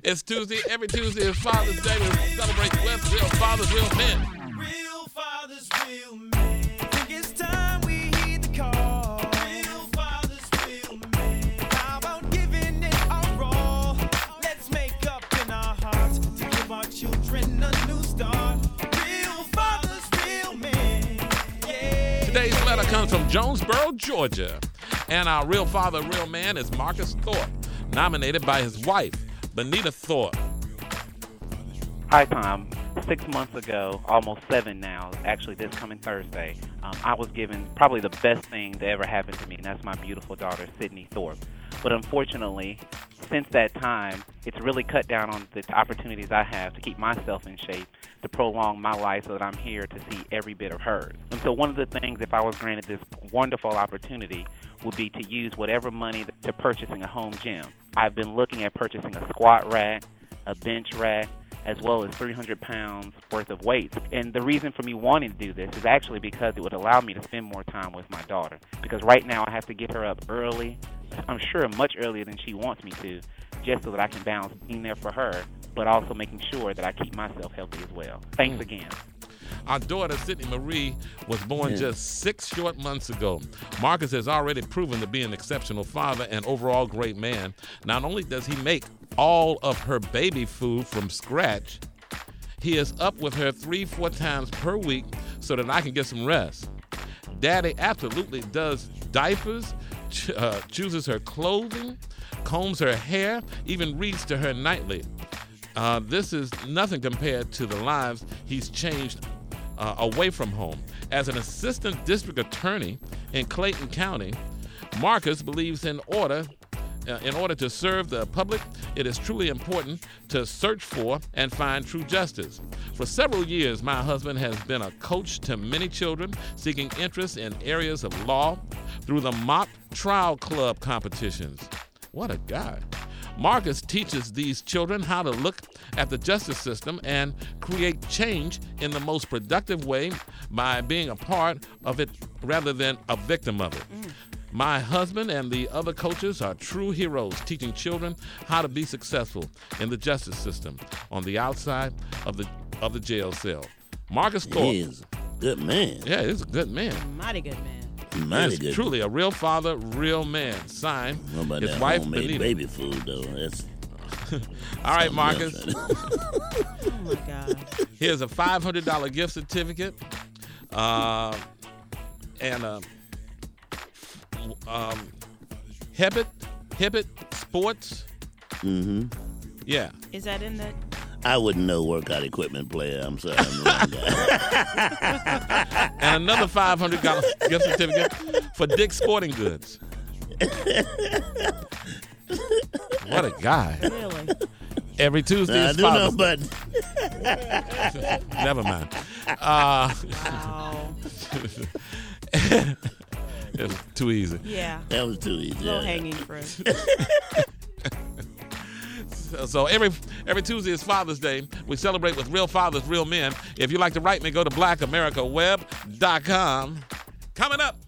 It's Tuesday. Every Tuesday is Father's Day. We celebrate with real fathers, real men. Real fathers, real men. Think it's time we heed the call. Real fathers, real men. How about giving it our all? Let's make up in our hearts to give our children a new start. Real fathers, real men. Yeah. Today's letter comes from Jonesboro, Georgia. And our real father, real man is Marcus Thorpe, nominated by his wife, Benita Thorpe. Hi, Tom. 6 months ago, almost 7 now, actually this coming Thursday, I was given probably the best thing that ever happened to me, and that's my beautiful daughter, Sydney Thorpe. But unfortunately, since that time, it's really cut down on the opportunities I have to keep myself in shape, to prolong my life so that I'm here to see every bit of hers. And so one of the things, if I was granted this wonderful opportunity, would be to use whatever money to purchasing a home gym. I've been looking at purchasing a squat rack, a bench rack, as well as 300 pounds worth of weights. And the reason for me wanting to do this is actually because it would allow me to spend more time with my daughter. Because right now I have to get her up early, I'm sure much earlier than she wants me to, just so that I can balance being there for her, but also making sure that I keep myself healthy as well. Thanks again. Our daughter, Sydney Marie, was born just 6 short months ago. Marcus has already proven to be an exceptional father and overall great man. Not only does he make all of her baby food from scratch, he is up with her 3-4 times per week so that I can get some rest. Daddy absolutely does diapers, chooses her clothing, combs her hair, even reads to her nightly. This is nothing compared to the lives he's changed away from home. As an assistant district attorney in Clayton County, Marcus believes in order to serve the public, it is truly important to search for and find true justice. For several years, my husband has been a coach to many children seeking interest in areas of law through the mock trial club competitions. What a guy. Marcus teaches these children how to look at the justice system and create change in the most productive way by being a part of it rather than a victim of it. My husband and the other coaches are true heroes, teaching children how to be successful in the justice system on the outside of the jail cell. Marcus Thorpe. He is a good man. Yeah, he's a good man. Mighty good man. Mighty He good. is truly a real father, real man. Signed, What about his that wife, homemade Benita. baby food, though? That's All right, something Marcus. else right there. Oh my God. Here's a $500 gift certificate, and Hibbett Sports. Mm-hmm. Yeah. Is that in the? I wouldn't know workout equipment player. I'm sorry, I'm the wrong guy. And another $500 gift certificate for Dick's Sporting Goods. What a guy. Really? Every Tuesday I is do know, Father's but Never mind. Wow. It's too easy. Yeah. that was too easy. Low Yeah. hanging fruit. So every Tuesday is Father's Day. We celebrate with real fathers, real men. If you'd like to write me, go to blackamericaweb.com. Coming up,